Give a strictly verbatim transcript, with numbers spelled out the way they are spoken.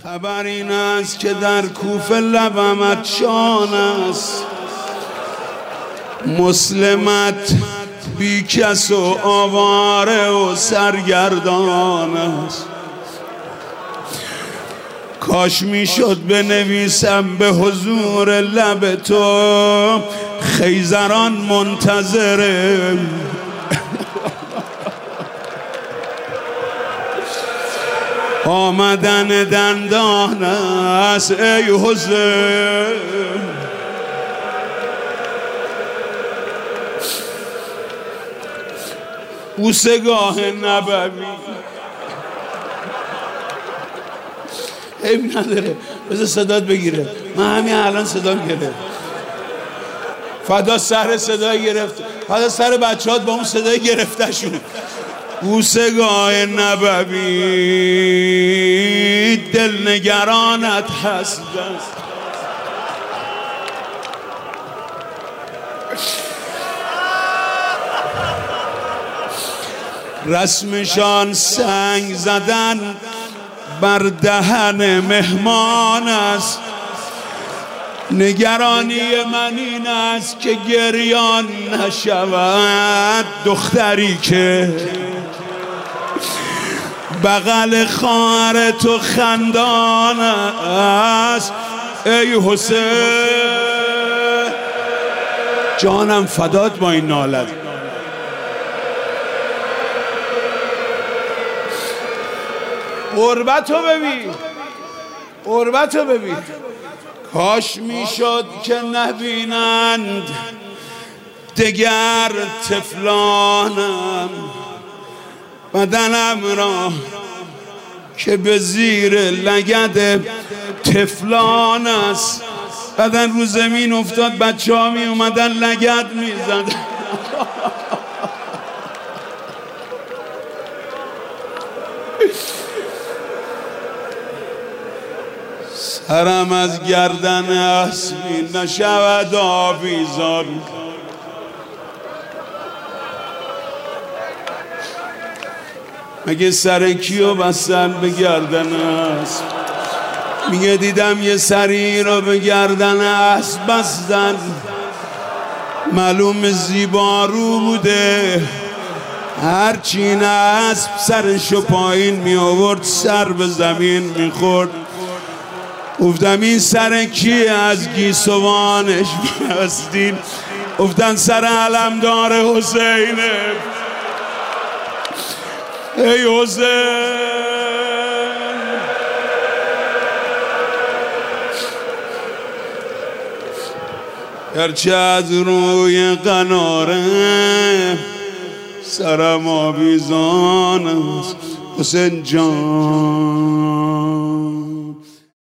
خبر این است که در کوفه لبمت شان است، مسلمت بی کس و آواره و سرگردان است. کاش میشد بنویسم به حضور لب تو خیزران منتظره آمدن دندان است ای حسین. بوسگاه نبوی عیب نداره، بذار صدات بگیره. من همین الان صدام گرفت. فدا سر صدای گرفت، فدا سر بچهات با اون صدای گرفته شون. بوسگاه نبوی دل نگرانت هست، رسمشان سنگ زدن بر دهن مهمان است. نگرانی من این است که گریان نشود دختری که بغل خواهر تو خندان است ای حسین. جانم فدات با این نالت. قربتو ببین، قربتو ببین. کاش میشد که نبینند دگر طفلانم بدنم را که به زیر لگد طفلان است. بدن رو زمین افتاد، بچه ها می اومدن لگد می زدن. سرم از گردن اسبی نشود آویزان. مگه سر کیو بستن به گردن اسب؟ میگه دیدم یه سری رو به گردن اسب بستن، معلوم زیبارو بوده. هرچی این اسب سرشو پایین می آورد سر به زمین میخورد. گفتم این سر کیه؟ از گیسوانش بستین. گفتن سر علمدار حسینه. ای حسین، گرچه از روی قناره سرم آویزان است حسین جان.